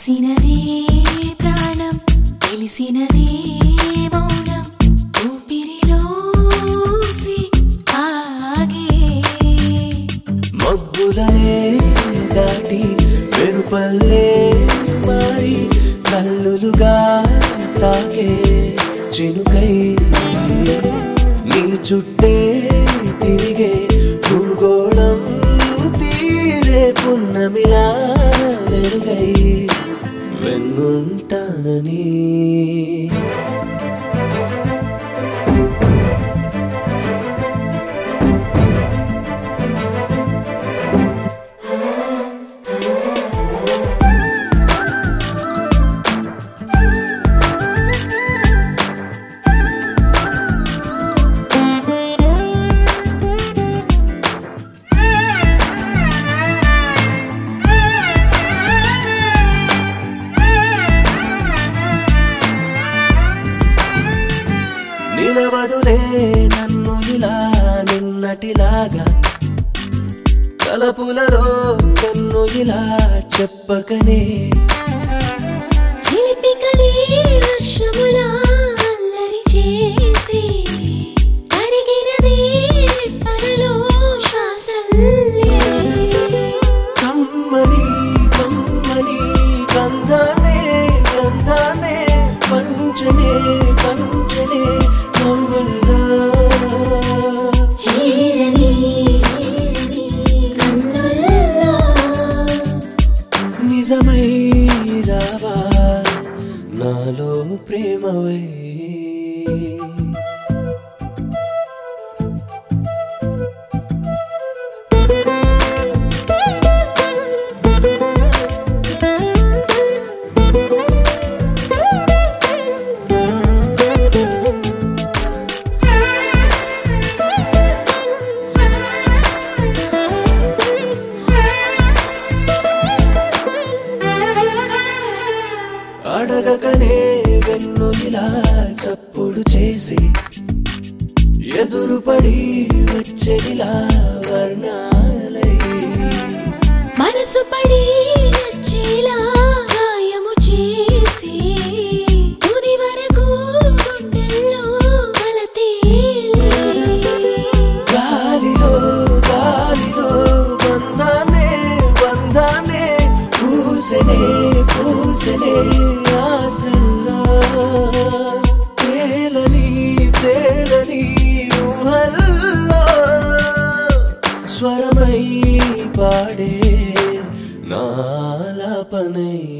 కలిసినదే ప్రాణం తెలిసినదే మౌనం ఊపిరిలోసి ఆగే మబ్బులనే దాటి మెరుపల్లే మారి కల్లులుగా తాకే చినుకై నీ చుట్టే తిరిగే భూగోళం తీరే పున్నమిలా మెరుగై వెన్నుంటానని నిలవదులే నన్ను ఇలా నిన్నటిలాగా తలపులలో కన్ను ఇలా చెప్పకనే చిలిపికలే వర్షములా అల్లరి చేసి కరిగినదే పరలో శ్వాసల్లే కమ్మని కమ్మని గంధానే గంధానే పంచనే పంచనే నవ్వుల్లా చేరని కన్నుల్లో నిజమై రావా నాలో ప్రేమవై అడగకనే వెన్ను ఇలా చప్పుడు చేసి ఎదురుపడి వచ్చేలా వర్ణాలై మనసు పడి నచ్చేలా గాయము చేసి తుది వరకు గుండెల్లో కలతేలే గాలిలో గాలిలో బంధానే బంధానే పూసెనే పూసెనే ఆశల్లో తేలని తేలని ఊహల్లో స్వరమై పాడే నాలాపనై